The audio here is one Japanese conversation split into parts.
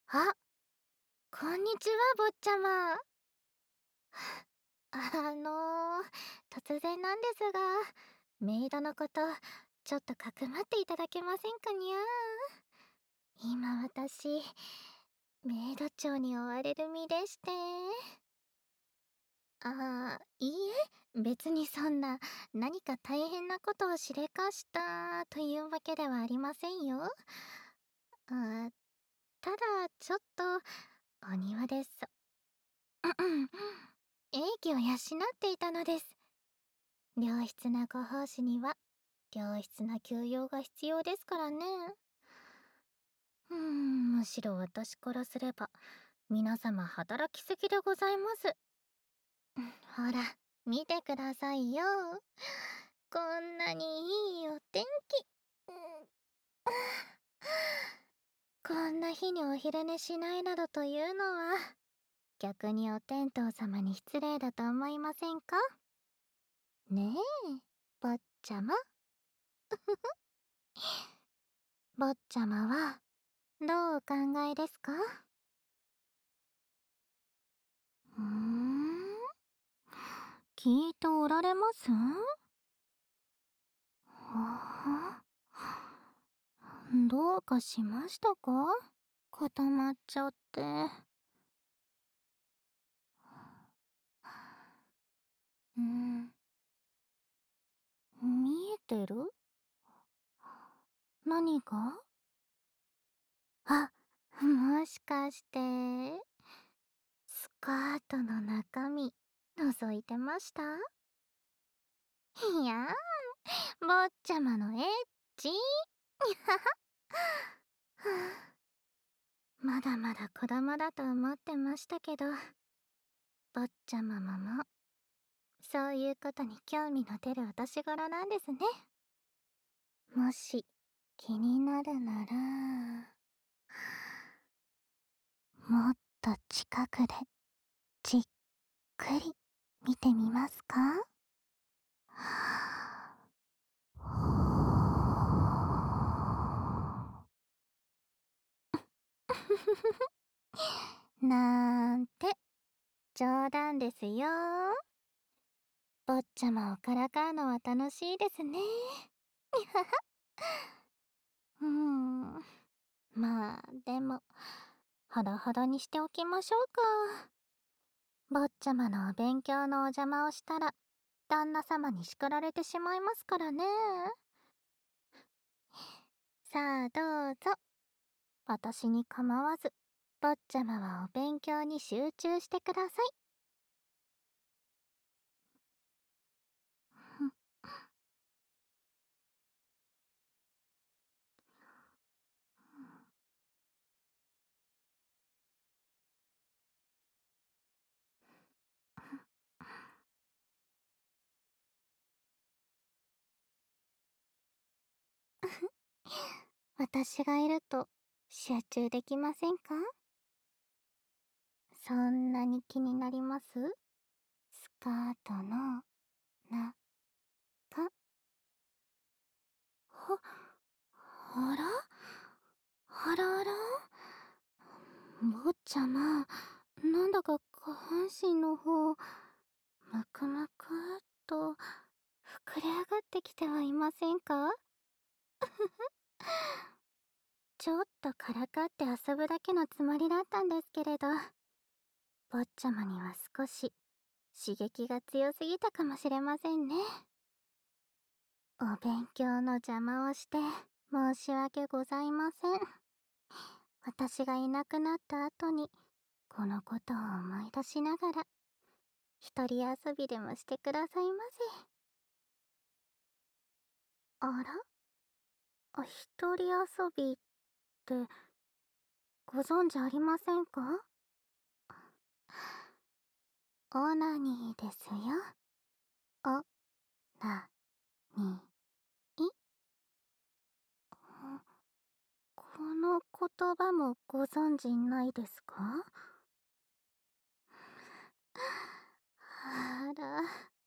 あ、こんにちは、坊ちゃま。突然なんですが、メイドのこと、ちょっとかくまっていただけませんかにゃー。今私、メイド長に追われる身でして。いいえ、別にそんな、何か大変なことをしでかしたというわけではありませんよ。あただ、ちょっと、お庭です。英気を養っていたのです。良質なご奉仕には良質な休養が必要ですからね。むしろ私からすれば皆様働きすぎでございます。ほら見てくださいよ、こんなにいいお天気。こんな日にお昼寝しないなどというのは逆にお天道様に失礼だと思いませんか？ねえ、坊ちゃま。坊ちゃまはどうお考えですか？うーん、聞いておられます？はあ、どうかしましたか？固まっちゃって。うん、見えてる？何が？あ、もしかして、スカートの中身、覗いてました？いやー、坊ちゃまのエッチ。はあ、まだまだ子供だと思ってましたけど、坊ちゃまもそういうことに興味の出るお年頃なんですね。もし気になるなら、もっと近くでじっくり見てみますか？なんて冗談ですよ。坊ちゃまをからかうのは楽しいですね。まあでもほどほどにしておきましょうか。坊ちゃまのお勉強のお邪魔をしたら旦那様に叱られてしまいますからね。さあどうぞ。私に構わず坊ちゃまはお勉強に集中してください。私がいると集中できませんか？そんなに気になります？スカートの中。は、あらあらあら、坊ちゃま、なんだか下半身の方、むくむくっと膨れ上がってきてはいませんか？ちょっとからかって遊ぶだけのつもりだったんですけれど、坊ちゃまには少し刺激が強すぎたかもしれませんね。お勉強の邪魔をして申し訳ございません。私がいなくなった後にこのことを思い出しながら一人遊びでもしてくださいませ。あら、一人遊びってご存知ありませんか？オナニーですよ。オナニー。この言葉もご存知ないですか？あら、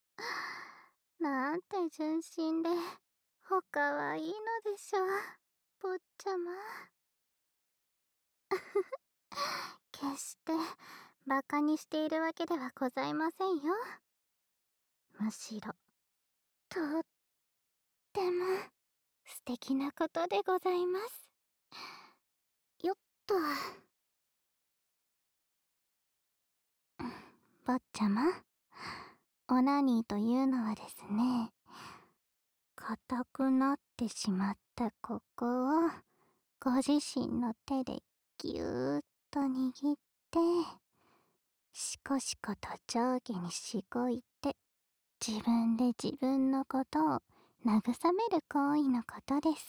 なんて純真でおかわいいのでしょう、坊ちゃま。 決してバカにしているわけではございませんよ。むしろ、とっても素敵なことでございます。よっと。坊ちゃま、オナニーというのはですね、硬くなってしまったここをご自身の手でぎゅーっと握って、しこしこと上下にしごいて、自分で自分のことを慰める行為のことです。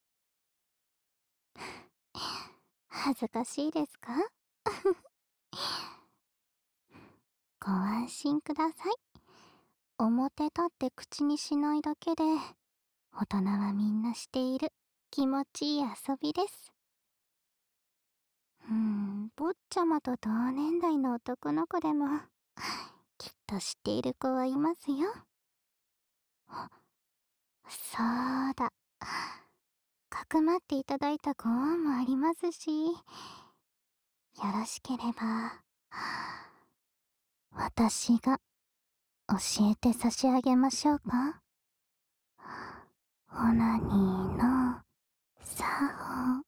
恥ずかしいですか？ご安心ください。表立って口にしないだけで、大人はみんなしている気持ちいい遊びです。坊ちゃまと同年代の男の子でも、きっと知っている子はいますよ。そうだ。かくまっていただいたご恩もありますし、よろしければ、私が教えて差し上げましょうか。オナニーの作法。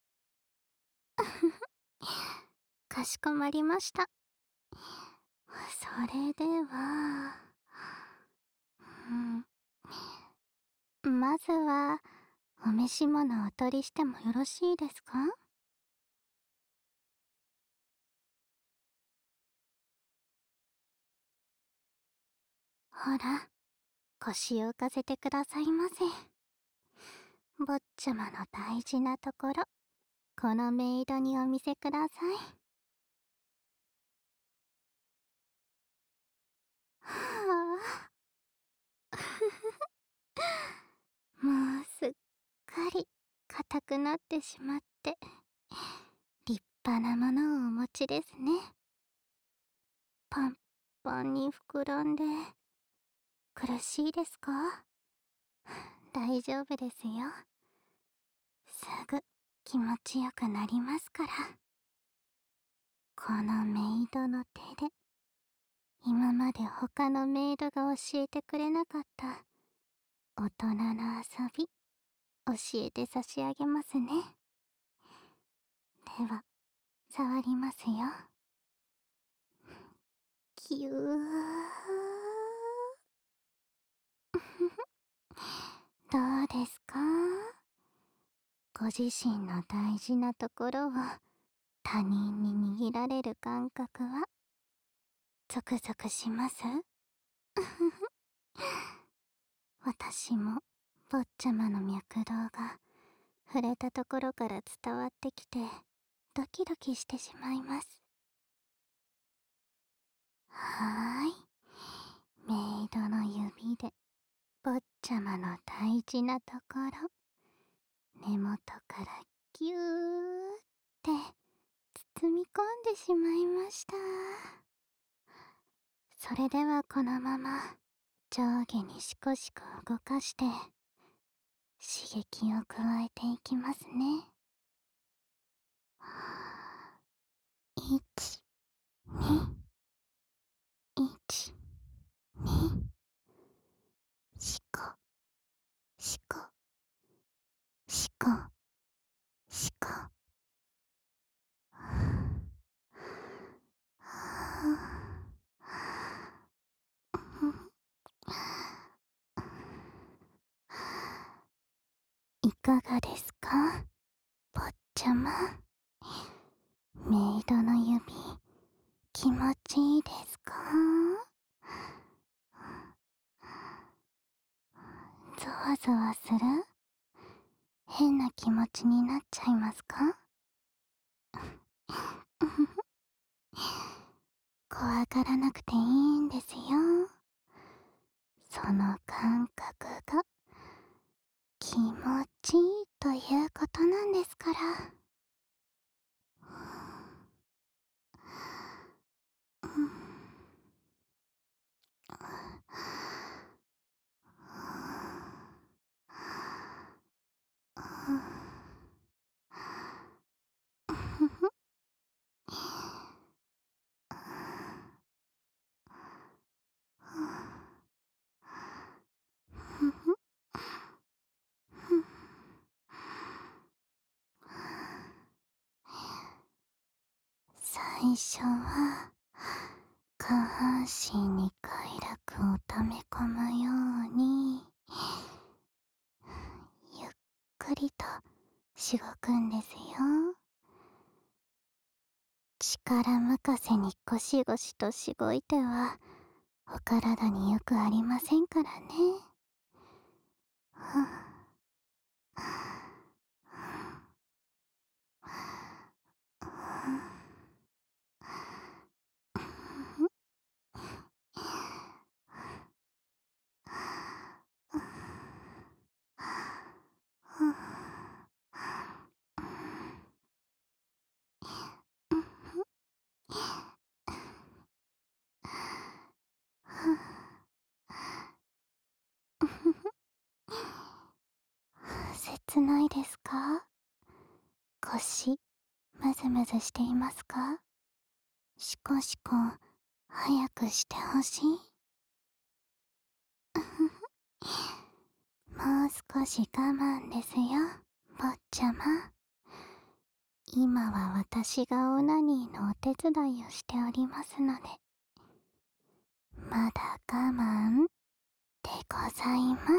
かしこまりました。それでは、まずは、お召し物をお取りしてもよろしいですか？ほら、腰を浮かせてくださいませ。坊ちゃまの大事なところ、このメイドにお見せください。はあ、もうすっかり硬くなってしまって、立派なものをお持ちですね。パンパンに膨らんで、苦しいですか？大丈夫ですよ。すぐ気持ちよくなりますから。このメイドの手で、今まで他のメイドが教えてくれなかった大人の遊び、教えて差し上げますね。では、触りますよ。ぎゅー。どうですか？ご自身の大事なところを他人に握られる感覚はゾクゾクします？私も坊ちゃまの脈動が触れたところから伝わってきてドキドキしてしまいます。はーい。メイドの指で坊ちゃまの大事なところ、根元からぎゅーって包み込んでしまいました。それではこのまま上下にしこしこ動かして刺激を加えていきますね。1、2、1、2、しこ、しこ、しこ、しこ。いかがですか、坊ちゃま。メイドの指、気持ちいいですか？ゾワゾワする？変な気持ちになっちゃいますか？怖がらなくていいんですよ。その感覚が気持ちいいということなんですから。 最初は下半身に快楽を溜め込むようにゆっくりとしごくんですよ。力任せにゴシゴシとしごいてはお体によくありませんからね。切ないですか？腰ムズムズしていますか？シコシコ早くしてほしい。もう少し我慢ですよ、坊ちゃま。今は私がオナニーのお手伝いをしておりますので、まだ我慢でございます。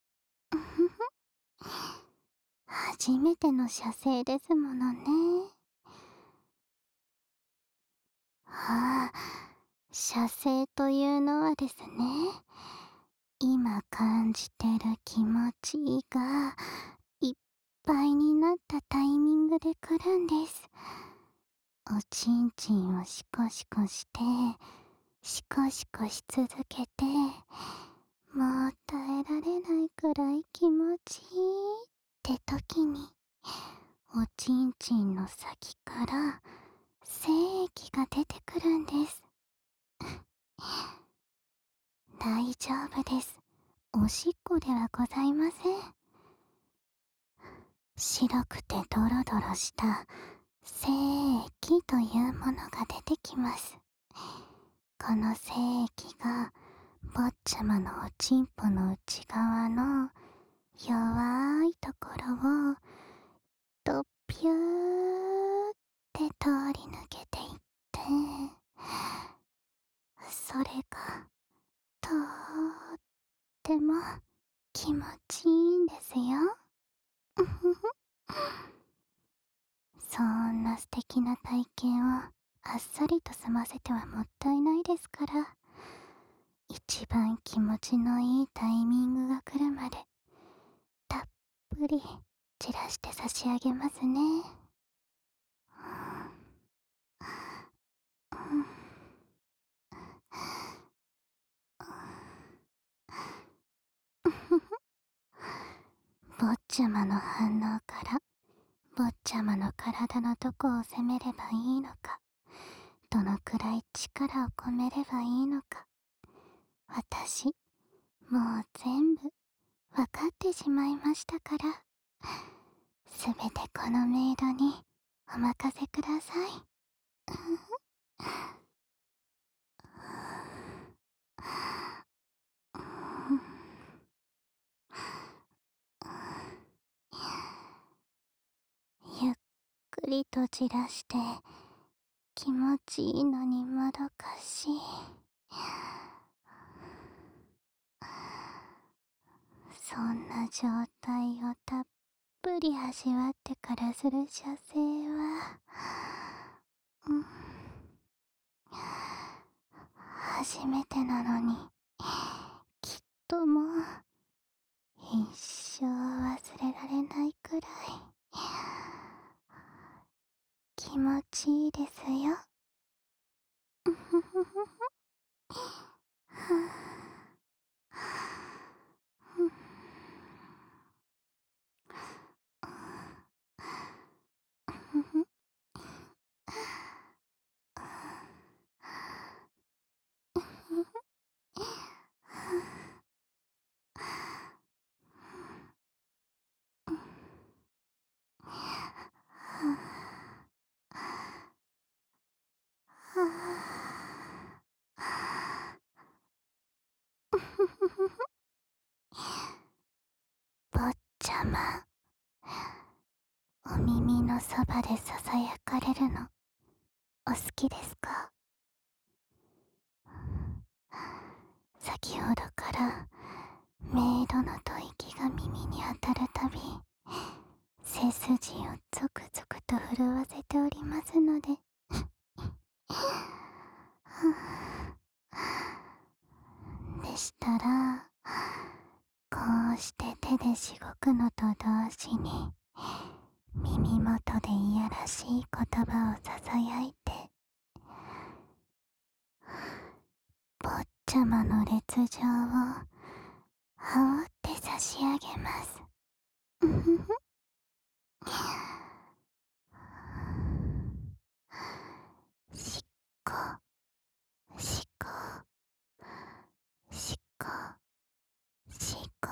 初めての射精ですものね。ああ、射精というのはですね、今感じてる気持ちがいっぱいになったタイミングで来るんです。おちんちんをシコシコして、シコシコし続けて、もう耐えられないくらい気持ちいいって時に、おちんちんの先から精液が出てくるんです。大丈夫です。おしっこではございません。白くてドロドロした精液というものが出てきます。この精液が坊ちゃまのおちんぽの内側の弱いところをとぴゅーって通り抜けていって、それがとっても気持ちいいんですよ。そんな素敵な体験をあっさりと済ませてはもったいないですから、一番気持ちのいいタイミングが来るまでたっぷり散らして差し上げますね。坊ちゃまの反応から坊ちゃまの体のどこを攻めればいいのか、どのくらい力を込めればいいのか、私もう全部わかってしまいましたから、すべてこのメイドにお任せください。ゆっくりと散らして気持ちいいのにもどかしい。そんな状態をたっぷり味わってからする射精は、うん、初めてなのにきっともう一生忘れられないくらい気持ちいいですよ。坊ちゃま、お耳のそばでささやかれるのお好きですか？先ほどからメイドの吐息が耳に当たるたび、背筋をゾクゾクと震わせておりますのででしたら、こうして手でしごくのと同時に耳元でいやらしい言葉をささやいて、坊ちゃまの烈状を煽って差し上げます。しっこしこしこしこ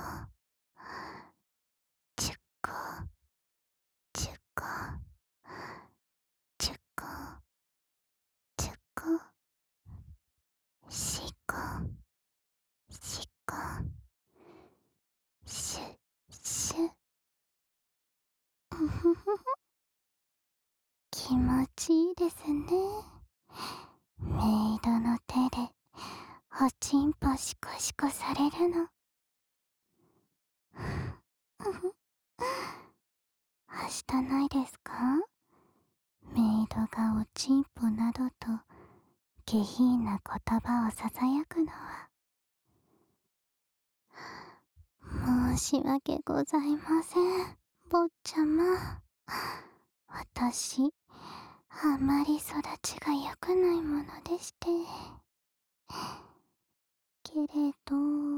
ちゅこちゅこちゅこちゅこしこしこしゅしゅ気持ちいいですね。メイドの手でおちんぽシコシコされるの。はしたないですか？メイドがおちんぽなどと下品な言葉をささやくのは。申し訳ございません、坊ちゃま。私、あまり育ちが良くないものでして。けれど、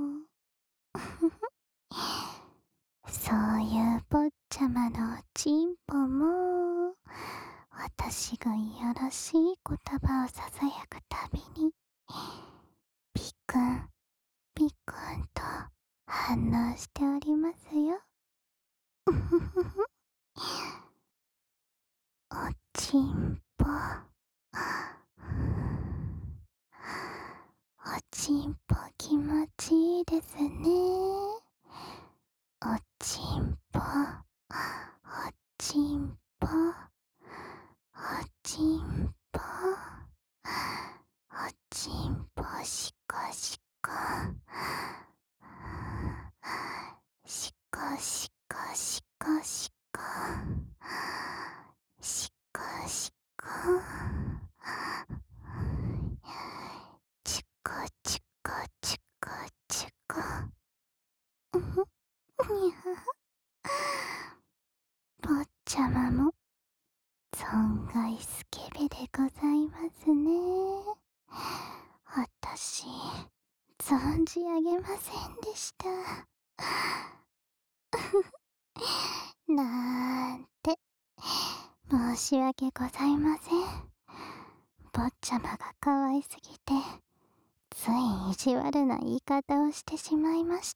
そういう坊ちゃまのおちんぽも、私がいやらしい言葉をささやくたびに、ピクン、ピクンと反応しておりますよ。おちんぽ。おちんぽ気持ちいいですね。おちんぽ、おちんぽ、おちんぽ、おちんぽしこしこ、しこしこしこしこ、しこしこ、ちゅこちゅこちゅこちゅこ。にゃ。坊ちゃまも存外スケベでございますね。私、存じ上げませんでした。なんて、申し訳ございません。坊ちゃまが可愛すぎて、つい意地悪な言い方をしてしまいました。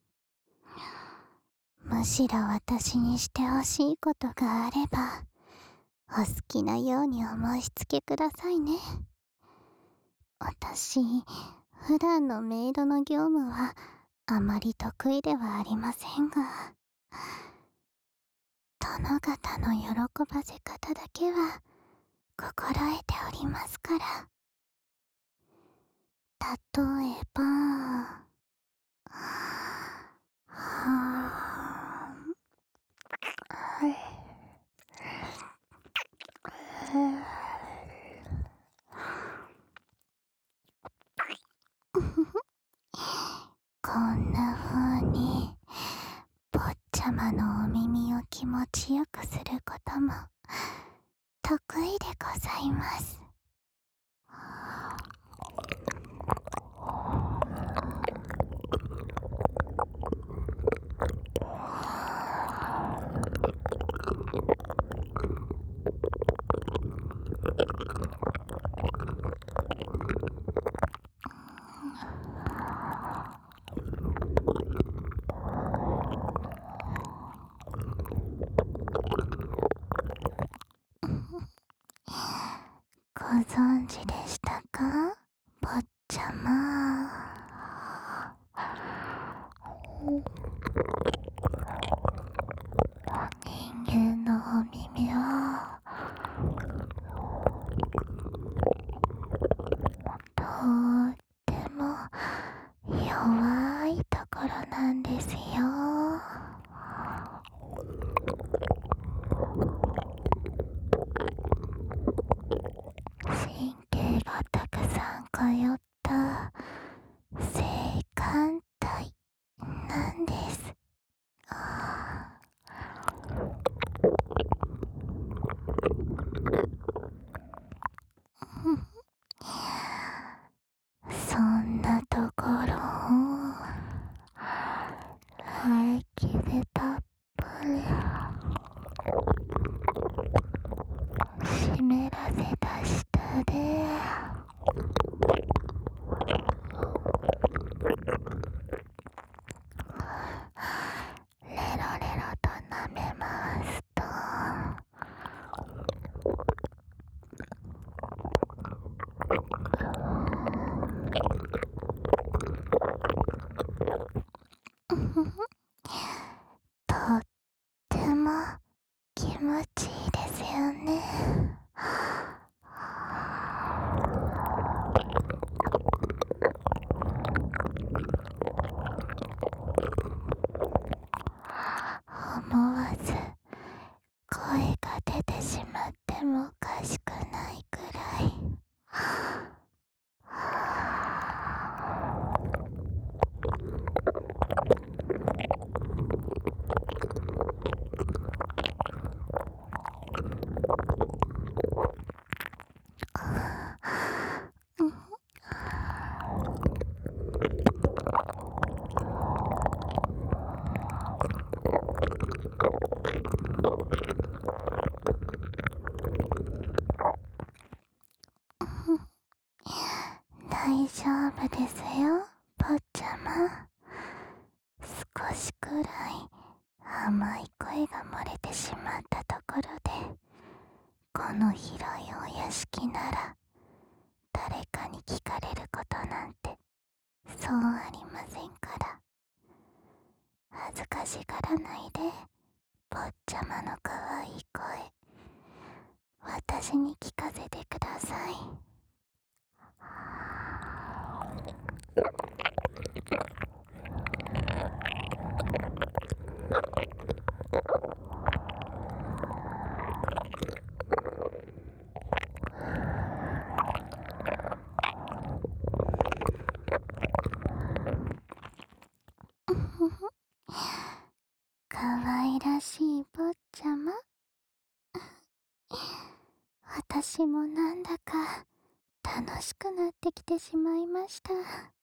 むしろ私にしてほしいことがあれば、お好きなようにお申し付けくださいね。私、普段のメイドの業務はあまり得意ではありませんが、殿方の喜ばせ方だけは心得ておりますから。例えば、こんな風に坊ちゃまのお耳を気持ちよくすることも得意でございます。ご存知でしたか、坊ちゃま。人間のお耳は丈夫ですよ、坊ちゃま。少しくらい甘い声が漏れてしまったところで、この広いお屋敷なら誰かに聞かれることなんてそうありませんから。恥ずかしがらないで、坊ちゃまの可愛い声、私に聞かせてください。可愛らしい坊ちゃま。私もなんだか楽しくなってきてしまいました。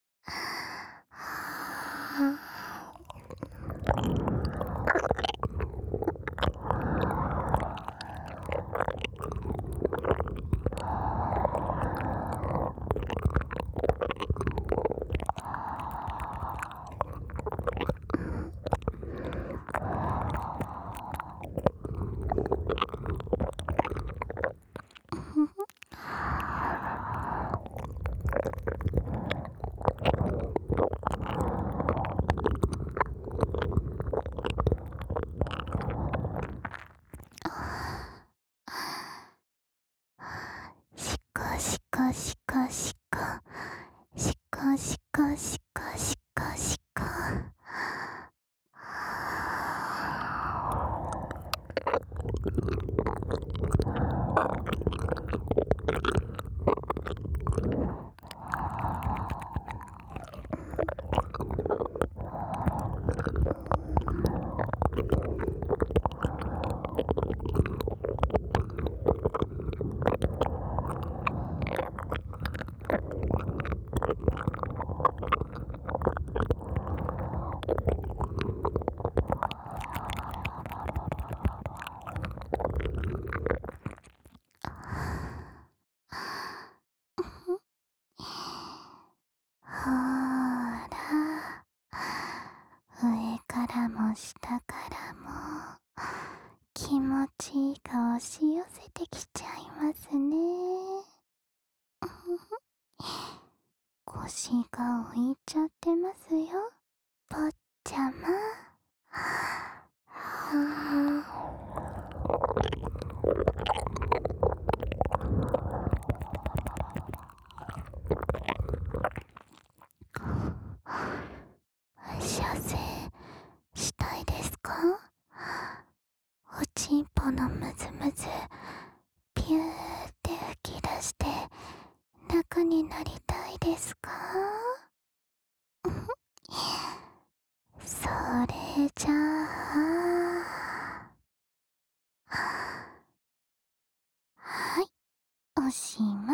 しこしこしこしこ、しこしこしこしこしこ。ほーら、上からも下からも気持ちいいが押し寄せてきちゃいますね。腰が浮いちゃってますよ、坊ちゃま。射精したいですか？おちんぽのムズムズピューって吹き出して楽になりたいですか？それじゃあ、はい、おしまい。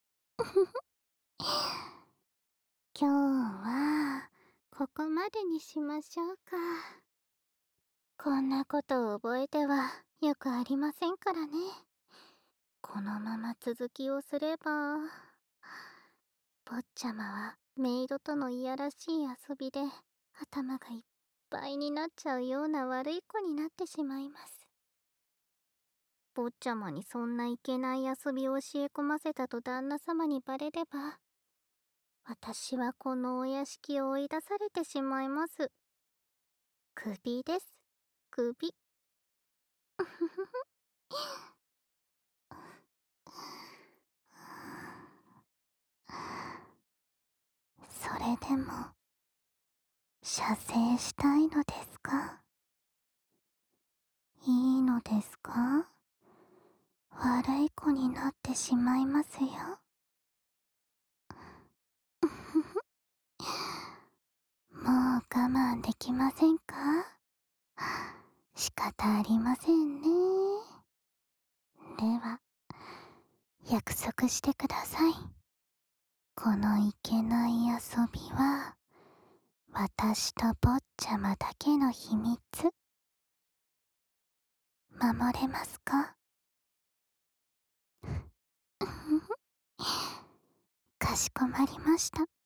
今日はここまでにしましょうか。こんなことを覚えてはよくありませんからね。このまま続きをすれば、坊ちゃまはメイドとのいやらしい遊びで頭がいっぱいになっちゃうような悪い子になってしまいます。坊ちゃまにそんないけない遊びを教え込ませたと旦那様にバレれば、私はこのお屋敷を追い出されてしまいます。首です。首。それでも射精したいのですか？いいのですか？悪い子になってしまいますよ。もう我慢できませんか？仕方ありませんね。では、約束してください。このいけない遊びは、私と坊ちゃまだけの秘密。守れますか？かしこまりました。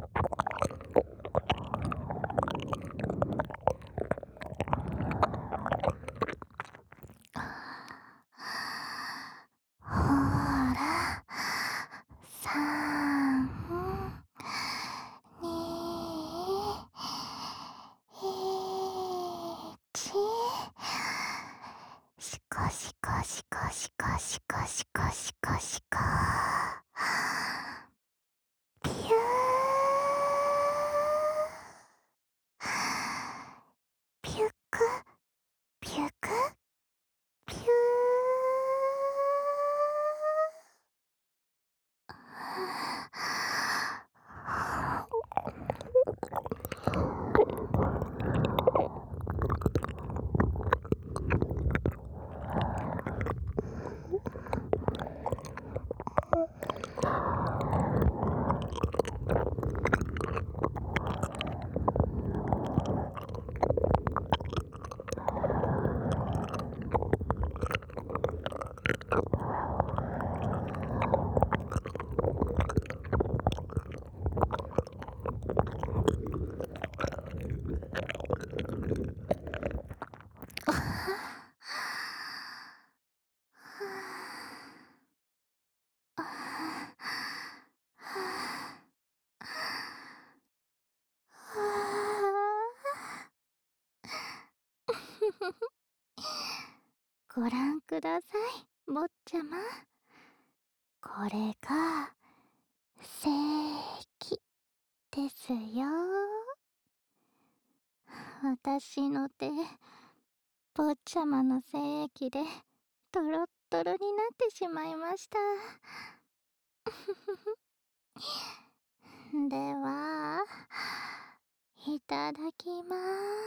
ご覧ください、坊ちゃま。これが、正規ですよ。私の手、坊ちゃまの精液で、トロットロになってしまいました。では、いただきま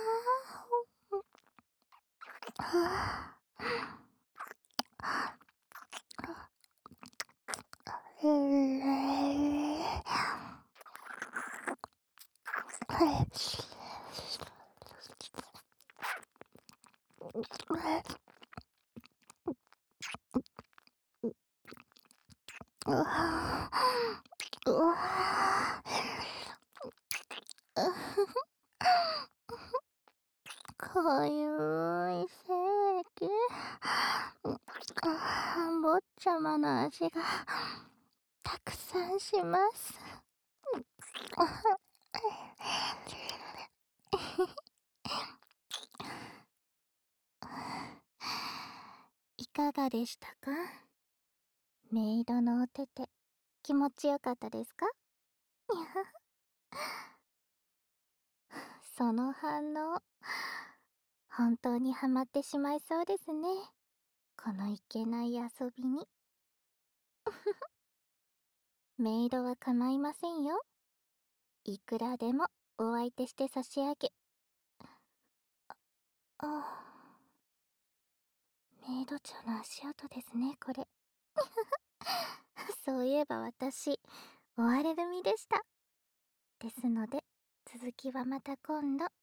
かゆい精液。坊ちゃまの味がたくさんします。いかがでしたか？メイドのお手手、気持ちよかったですか？その反応、本当にハマってしまいそうですね。このいけない遊びに。メイドは構いませんよ。いくらでもお相手して差し上げ。あ、メイド長の足音ですね、これ。そういえば私、追われ組でした。ですので、続きはまた今度。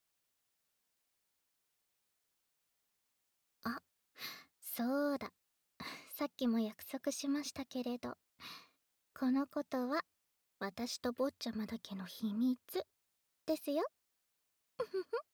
あ、そうだ。さっきも約束しましたけれど、このことは私と坊ちゃまだけの秘密ですよ。